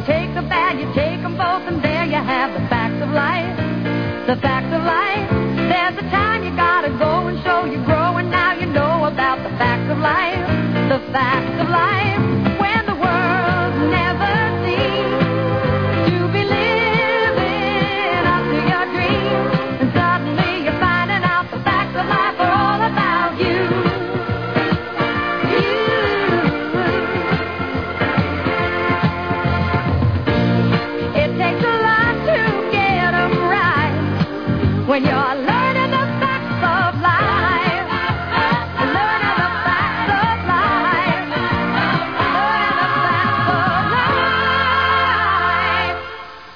take the bad, you take them both, and there you have the facts of life. The facts of life. There's a time you gotta go and show you grow, and now you know about the facts of life. The facts of life. When the world never seems to be living up to your dreams, and suddenly you're finding out the facts of life are all about you. It takes a lot to get 'em right when you're